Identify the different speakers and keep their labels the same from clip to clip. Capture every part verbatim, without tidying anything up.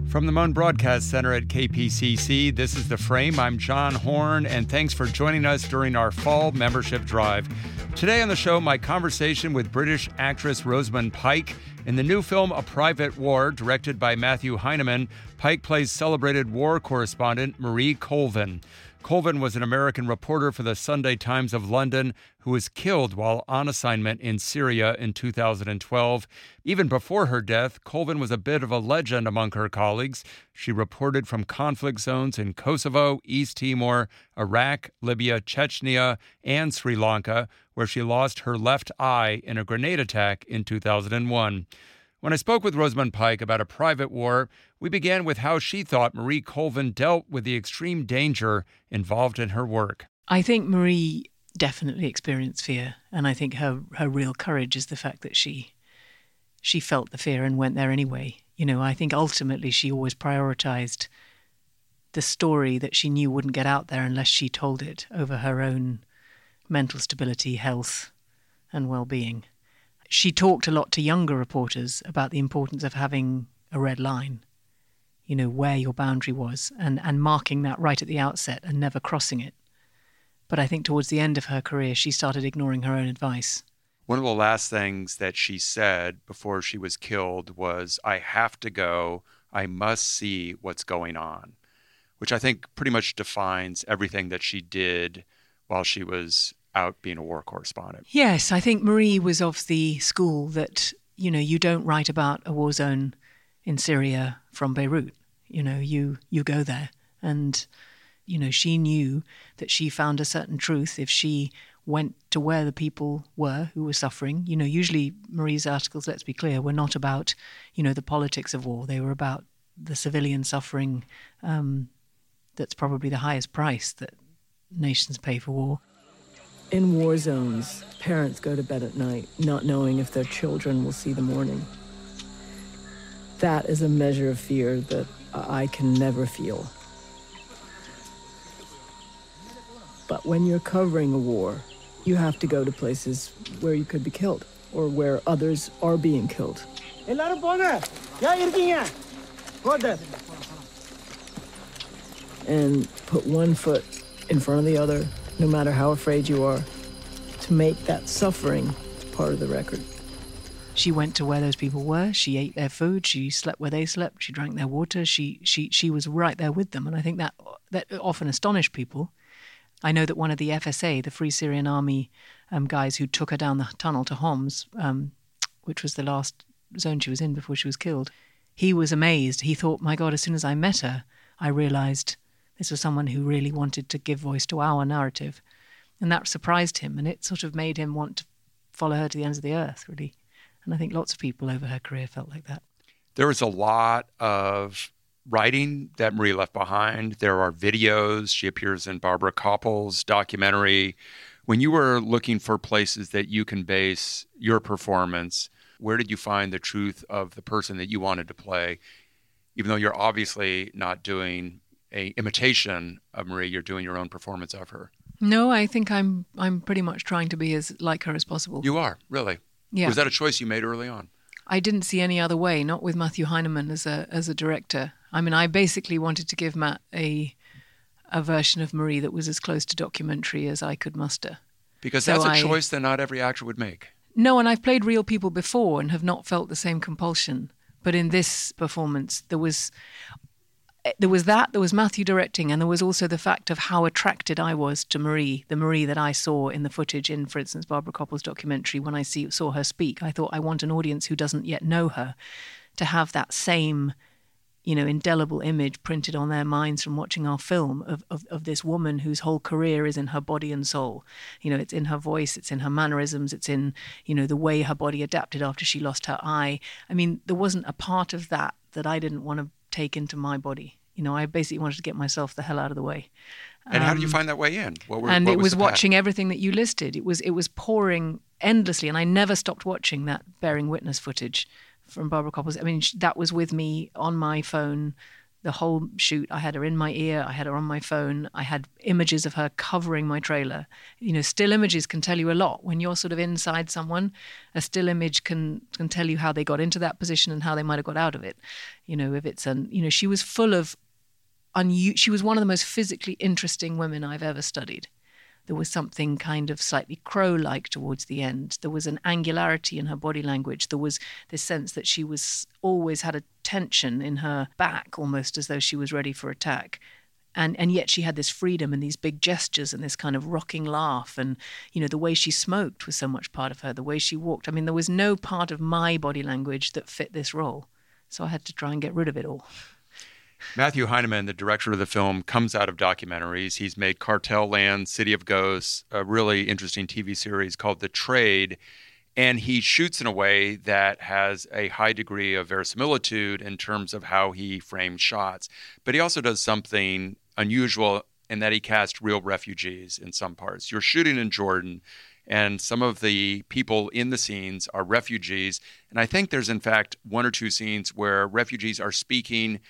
Speaker 1: From the Moan Broadcast Center at K P C C, this is The Frame. I'm John Horn, and thanks for joining us during our fall membership drive. Today on the show, my conversation with British actress Rosamund Pike. In the new film A Private War, directed by Matthew Heineman, Pike plays celebrated war correspondent Marie Colvin. Colvin was an American reporter for the Sunday Times of London who was killed while on assignment in Syria in two thousand twelve. Even before her death, Colvin was a bit of a legend among her colleagues. She reported from conflict zones in Kosovo, East Timor, Iraq, Libya, Chechnya, and Sri Lanka, where she lost her left eye in a grenade attack in two thousand one. When I spoke with Rosamund Pike about A Private War, we began with how she thought Marie Colvin dealt with the extreme danger involved in her work.
Speaker 2: I think Marie definitely experienced fear, and I think her, her real courage is the fact that she she felt the fear and went there anyway. You know, I think ultimately she always prioritized the story that she knew wouldn't get out there unless she told it over her own mental stability, health, and well-being. She talked a lot to younger reporters about the importance of having a red line, you know, where your boundary was, and, and marking that right at the outset and never crossing it. But I think towards the end of her career, she started ignoring her own advice.
Speaker 1: One of the last things that she said before she was killed was, "I have to go. I must see what's going on," which I think pretty much defines everything that she did while she was out being a war correspondent.
Speaker 2: Yes, I think Marie was of the school that, you know, you don't write about a war zone in Syria from Beirut. You know, you you go there. And, you know, she knew that she found a certain truth if she went to where the people were who were suffering. You know, usually Marie's articles, let's be clear, were not about, you know, the politics of war. They were about the civilian suffering um, that's probably the highest price that nations pay for war.
Speaker 3: In war zones, parents go to bed at night not knowing if their children will see the morning. That is a measure of fear that I can never feel. But when you're covering a war, you have to go to places where you could be killed or where others are being killed. And put one foot in front of the other, no matter how afraid you are, to make that suffering part of the record.
Speaker 2: She went to where those people were. She ate their food. She slept where they slept. She drank their water. She she she was right there with them. And I think that that often astonished people. I know that one of the F S A, the Free Syrian Army um, guys who took her down the tunnel to Homs, um, which was the last zone she was in before she was killed, he was amazed. He thought, my God, as soon as I met her, I realized this was someone who really wanted to give voice to our narrative. And that surprised him, and it sort of made him want to follow her to the ends of the earth, really. And I think lots of people over her career felt like that.
Speaker 1: There was a lot of writing that Marie left behind. There are videos. She appears in Barbara Koppel's documentary. When you were looking for places that you can base your performance, where did you find the truth of the person that you wanted to play? Even though you're obviously not doing a imitation of Marie, you're doing your own performance of her.
Speaker 2: No, I think I'm I'm pretty much trying to be as like her as possible.
Speaker 1: You are, really?
Speaker 2: Yeah.
Speaker 1: Was that a choice you made early on?
Speaker 2: I didn't see any other way, not with Matthew Heineman as a as a director. I mean, I basically wanted to give Matt a a version of Marie that was as close to documentary as I could muster.
Speaker 1: Because
Speaker 2: so
Speaker 1: that's a
Speaker 2: I,
Speaker 1: choice that not every actor would make.
Speaker 2: No, and I've played real people before and have not felt the same compulsion. But in this performance, there was... There was that, there was Matthew directing, and there was also the fact of how attracted I was to Marie, the Marie that I saw in the footage in, for instance, Barbara Koppel's documentary. When I see, saw her speak, I thought I want an audience who doesn't yet know her to have that same, you know, indelible image printed on their minds from watching our film of, of, of this woman whose whole career is in her body and soul. You know, it's in her voice, it's in her mannerisms, it's in, you know, the way her body adapted after she lost her eye. I mean, there wasn't a part of that that I didn't want to take into my body. You know, I basically wanted to get myself the hell out of the way.
Speaker 1: And um, how did you find that way in? What were,
Speaker 2: and
Speaker 1: what
Speaker 2: it
Speaker 1: was,
Speaker 2: was watching everything that you listed. It was it was pouring endlessly, and I never stopped watching that bearing witness footage from Barbara Koppel's. I mean, that was with me on my phone The whole shoot, I had her in my ear, I had her on my phone, I had images of her covering my trailer. You know, still images can tell you a lot. When you're sort of inside someone, a still image can can tell you how they got into that position and how they might have got out of it. You know, if it's an, you know, she was full of, unu- she was one of the most physically interesting women I've ever studied. There was something kind of slightly crow-like towards the end. There was an angularity in her body language. There was this sense that she was always had a tension in her back, almost as though she was ready for attack. And and yet she had this freedom and these big gestures and this kind of rocking laugh. And, you know, the way she smoked was so much part of her, the way she walked. I mean, there was no part of my body language that fit this role. So I had to try and get rid of it all.
Speaker 1: Matthew Heineman, the director of the film, comes out of documentaries. He's made Cartel Land, City of Ghosts, a really interesting T V series called The Trade. And he shoots in a way that has a high degree of verisimilitude in terms of how he frames shots. But he also does something unusual in that he casts real refugees in some parts. You're shooting in Jordan, and some of the people in the scenes are refugees. And I think there's, in fact, one or two scenes where refugees are speaking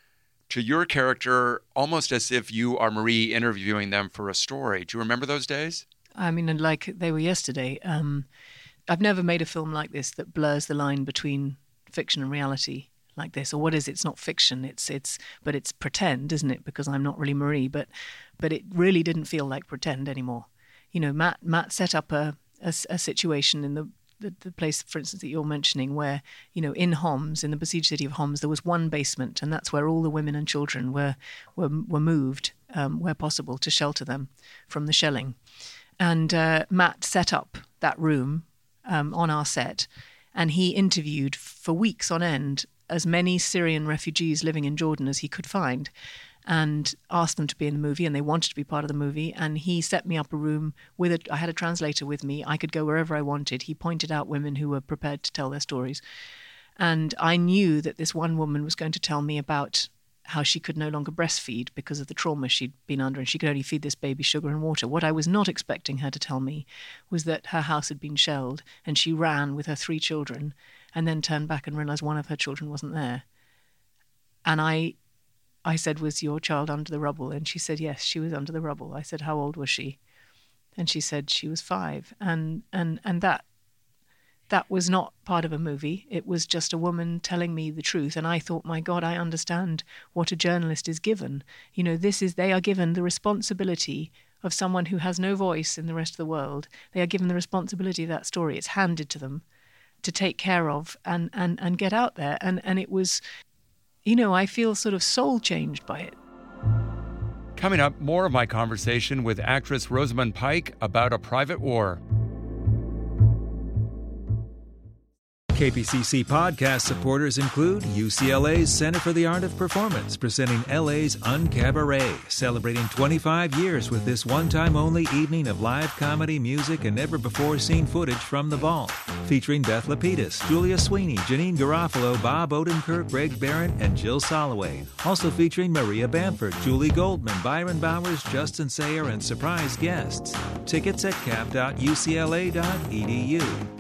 Speaker 1: to your character almost as if you are Marie interviewing them for a story. Do you remember those days?
Speaker 2: I mean, like they were yesterday. Um, I've never made a film like this that blurs the line between fiction and reality like this. Or what is it? It's not fiction. It's it's, but it's pretend, isn't it? Because I'm not really Marie. But but it really didn't feel like pretend anymore. You know, Matt Matt set up a a, a situation in the. The, the place, for instance, that you're mentioning, where, you know, in Homs, in the besieged city of Homs, there was one basement, and that's where all the women and children were were, were moved, um, where possible, to shelter them from the shelling. And uh, Matt set up that room um, on our set, and he interviewed for weeks on end as many Syrian refugees living in Jordan as he could find, and asked them to be in the movie, and they wanted to be part of the movie. And he set me up a room with a, I had a translator with me. I could go wherever I wanted. He pointed out women who were prepared to tell their stories. And I knew that this one woman was going to tell me about how she could no longer breastfeed because of the trauma she'd been under, and she could only feed this baby sugar and water. What I was not expecting her to tell me was that her house had been shelled, and she ran with her three children and then turned back and realized one of her children wasn't there. And I... I said, was your child under the rubble? And she said, yes, she was under the rubble. I said, how old was she? And she said she was five. And and and that that was not part of a movie. It was just a woman telling me the truth. And I thought, my God, I understand what a journalist is given. You know, this is, they are given the responsibility of someone who has no voice in the rest of the world. They are given the responsibility of that story. It's handed to them to take care of and and, and get out there. And and it was... You know, I feel sort of soul changed by it.
Speaker 1: Coming up, more of my conversation with actress Rosamund Pike about A Private War.
Speaker 4: K P C C podcast supporters include U C L A's Center for the Art of Performance, presenting L A's Uncabaret, celebrating twenty-five years with this one-time-only evening of live comedy, music, and never-before-seen footage from the vault. Featuring Beth Lapidus, Julia Sweeney, Janine Garofalo, Bob Odenkirk, Greg Barrett, and Jill Soloway. Also featuring Maria Bamford, Julie Goldman, Byron Bowers, Justin Sayer, and surprise guests. Tickets at cap dot u c l a dot e d u.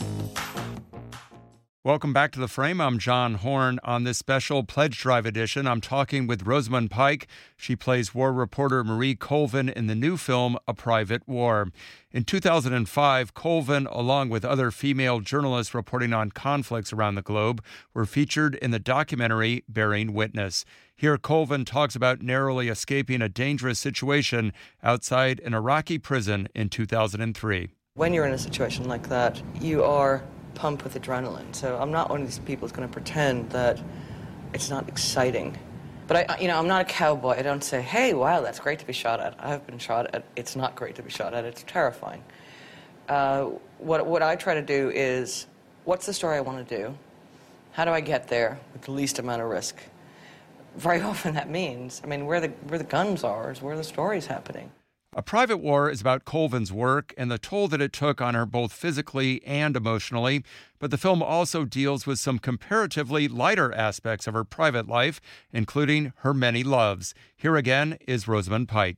Speaker 1: Welcome back to The Frame. I'm John Horn. On this special Pledge Drive edition, I'm talking with Rosamund Pike. She plays war reporter Marie Colvin in the new film, A Private War. In two thousand five, Colvin, along with other female journalists reporting on conflicts around the globe, were featured in the documentary Bearing Witness. Here, Colvin talks about narrowly escaping a dangerous situation outside an Iraqi prison in two thousand three.
Speaker 5: When you're in a situation like that, you are pumped with adrenaline. So I'm not one of these people who's going to pretend that it's not exciting. But I, you know, I'm not a cowboy. I don't say, hey, wow, that's great to be shot at. I've been shot at. It's not great to be shot at. It's terrifying. Uh, what, what I try to do is, what's the story I want to do? How do I get there with the least amount of risk? Very often that means, I mean, where the, where the guns are is where the story's happening.
Speaker 1: A Private War is about Colvin's work and the toll that it took on her both physically and emotionally, but the film also deals with some comparatively lighter aspects of her private life, including her many loves. Here again is Rosamund Pike.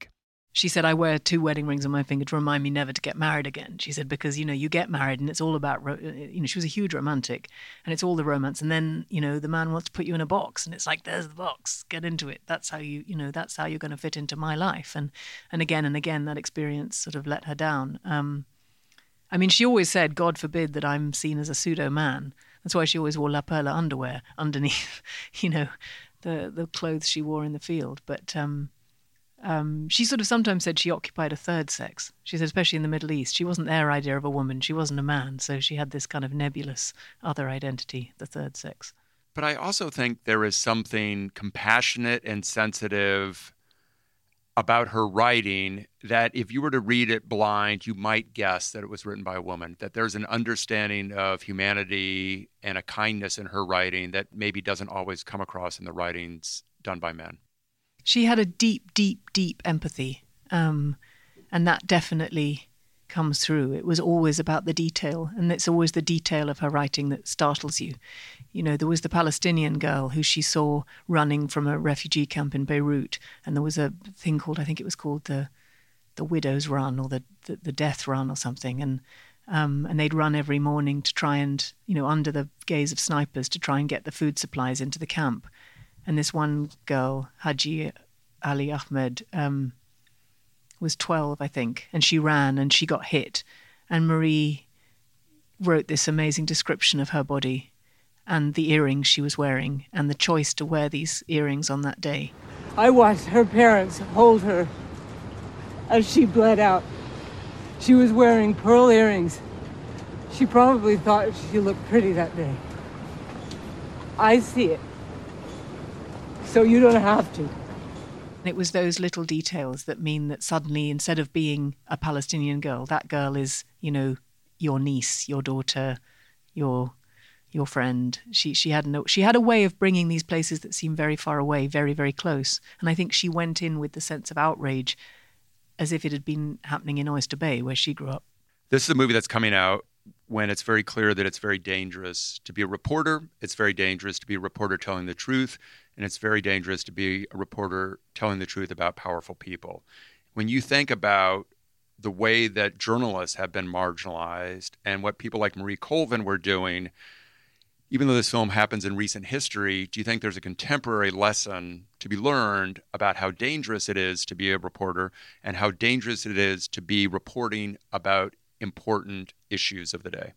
Speaker 2: She said, I wear two wedding rings on my finger to remind me never to get married again. She said, because, you know, you get married and it's all about, ro- you know, she was a huge romantic and it's all the romance. And then, you know, the man wants to put you in a box and it's like, there's the box, get into it. That's how you, you know, that's how you're going to fit into my life. And, and again and again, that experience sort of let her down. Um, I mean, she always said, God forbid that I'm seen as a pseudo man. That's why she always wore La Perla underwear underneath, you know, the, the clothes she wore in the field. But, um, Um, she sort of sometimes said she occupied a third sex. She said, especially in the Middle East, she wasn't their idea of a woman. She wasn't a man. So she had this kind of nebulous other identity, the third sex.
Speaker 1: But I also think there is something compassionate and sensitive about her writing that if you were to read it blind, you might guess that it was written by a woman, that there's an understanding of humanity and a kindness in her writing that maybe doesn't always come across in the writings done by men.
Speaker 2: She had a deep, deep, deep empathy, um, and that definitely comes through. It was always about the detail, and it's always the detail of her writing that startles you. You know, there was the Palestinian girl who she saw running from a refugee camp in Beirut, and there was a thing called, I think it was called the the Widow's Run or the, the, the Death Run or something, and um, and they'd run every morning to try and, you know, under the gaze of snipers to try and get the food supplies into the camp. And this one girl, Haji Ali Ahmed, um, was twelve, I think, and she ran and she got hit. And Marie wrote this amazing description of her body and the earrings she was wearing and the choice to wear these earrings on that day.
Speaker 3: I watched her parents hold her as she bled out. She was wearing pearl earrings. She probably thought she looked pretty that day. I see it. So you don't have to.
Speaker 2: It was those little details that mean that suddenly, instead of being a Palestinian girl, that girl is, you know, your niece, your daughter, your your friend. She she had no she had a way of bringing these places that seem very far away, very, very close. And I think she went in with the sense of outrage as if it had been happening in Oyster Bay, where she grew up.
Speaker 1: This is a movie that's coming out when it's very clear that it's very dangerous to be a reporter. It's very dangerous to be a reporter telling the truth. And it's very dangerous to be a reporter telling the truth about powerful people. When you think about the way that journalists have been marginalized and what people like Marie Colvin were doing, even though this film happens in recent history, do you think there's a contemporary lesson to be learned about how dangerous it is to be a reporter and how dangerous it is to be reporting about important issues of the day?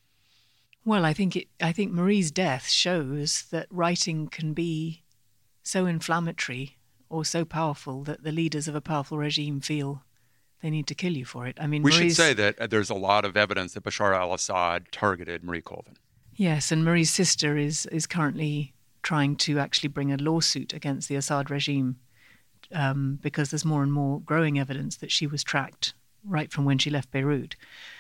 Speaker 2: Well, I think it. I think Marie's death shows that writing can be so inflammatory or so powerful that the leaders of a powerful regime feel they need to kill you for it. I mean,
Speaker 1: we
Speaker 2: Marie's,
Speaker 1: should say that there's a lot of evidence that Bashar al-Assad targeted Marie Colvin.
Speaker 2: Yes, and Marie's sister is is currently trying to actually bring a lawsuit against the Assad regime um, because there's more and more growing evidence that she was tracked right from when she left Beirut.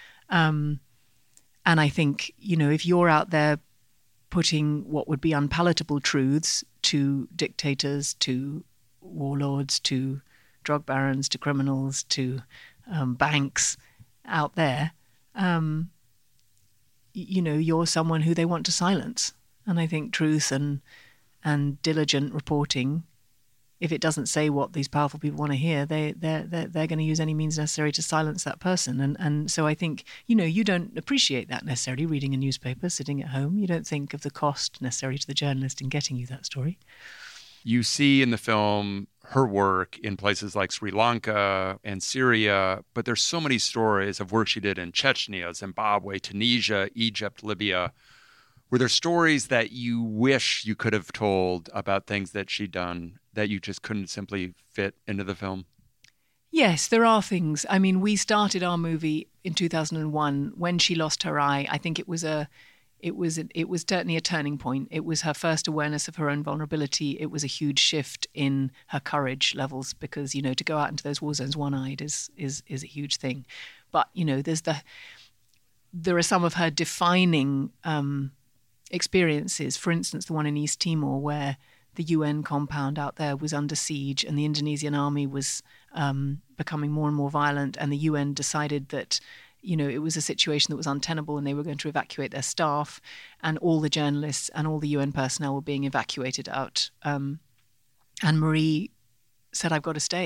Speaker 2: Um, and I think, you know, if you're out there putting what would be unpalatable truths to dictators, to warlords, to drug barons, to criminals, to um, banks out there, um, y- you know, you're someone who they want to silence. And I think truth and and diligent reporting, if it doesn't say what these powerful people want to hear, they, they're, they're, they're going to use any means necessary to silence that person. And, and so I think, you know, you don't appreciate that necessarily reading a newspaper, sitting at home. You don't think of the cost necessary to the journalist in getting you that story.
Speaker 1: You see in the film her work in places like Sri Lanka and Syria, but there's so many stories of work she did in Chechnya, Zimbabwe, Tunisia, Egypt, Libya. Were there stories that you wish you could have told about things that she'd done that you just couldn't simply fit into the film?
Speaker 2: Yes, there are things. I mean, we started our movie in two thousand one when she lost her eye. I think it was a, it was a, it was certainly a turning point. It was her first awareness of her own vulnerability. It was a huge shift in her courage levels because, you know, to go out into those war zones one-eyed is is is a huge thing. But, you know, there's the there are some of her defining um, experiences. For instance, the one in East Timor where the U N compound out there was under siege and the Indonesian army was um, becoming more and more violent, and the U N decided that, you know, it was a situation that was untenable and they were going to evacuate their staff, and all the journalists and all the U N personnel were being evacuated out. Um, and Marie said, I've got to stay,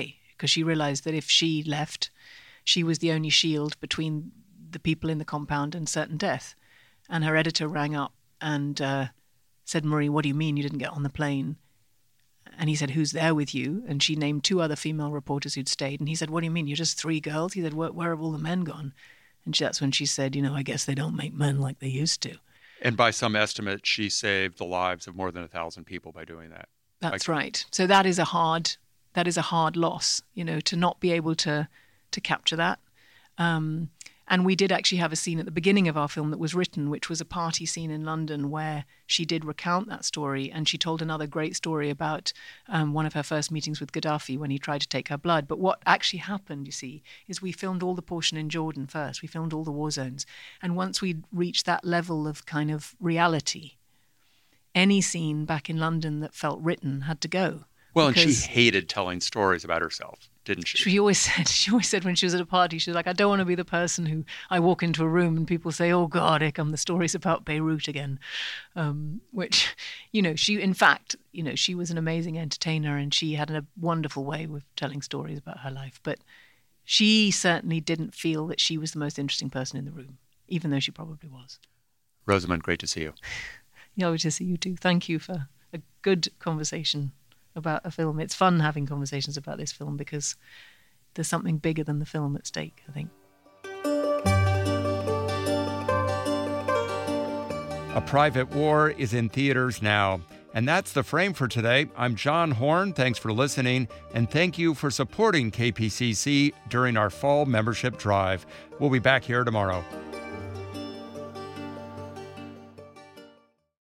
Speaker 2: because she realized that if she left, she was the only shield between the people in the compound and certain death. And her editor rang up and uh, said, Marie, what do you mean you didn't get on the plane? And he said, who's there with you? And she named two other female reporters who'd stayed. And he said, what do you mean? You're just three girls? He said, where, where have all the men gone? And she, that's when she said, you know, I guess they don't make men like they used to.
Speaker 1: And by some estimate, she saved the lives of more than a thousand people by doing that.
Speaker 2: That's
Speaker 1: like,
Speaker 2: right. So that is a hard, that is a hard loss, you know, to not be able to to capture that. Um, and we did actually have a scene at the beginning of our film that was written, which was a party scene in London where she did recount that story. And she told another great story about um, one of her first meetings with Gaddafi when he tried to take her blood. But what actually happened, you see, is we filmed all the portion in Jordan first. We filmed all the war zones. And once we'd reached that level of kind of reality, any scene back in London that felt written had to go.
Speaker 1: Well, and she hated telling stories about herself, didn't she?
Speaker 2: She always said, she always said when she was at a party, she was like, I don't want to be the person who I walk into a room and people say, oh God, here come the stories about Beirut again. Um, which, you know, she, in fact, you know, she was an amazing entertainer and she had a wonderful way of telling stories about her life. But she certainly didn't feel that she was the most interesting person in the room, even though she probably was.
Speaker 1: Rosamund, great to see you.
Speaker 2: Yeah, good to see you too. Thank you for a good conversation about a film. It's fun having conversations about this film because there's something bigger than the film at stake, I think.
Speaker 1: A Private War is in theaters now. And that's The Frame for today. I'm John Horn. Thanks for listening. And thank you for supporting K P C C during our fall membership drive. We'll be back here tomorrow.